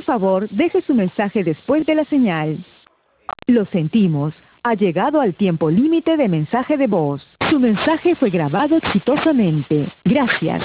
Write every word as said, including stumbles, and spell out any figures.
favor, deje su mensaje después de la señal. Lo sentimos. Ha llegado al tiempo límite de mensaje de voz. Su mensaje fue grabado exitosamente. Gracias.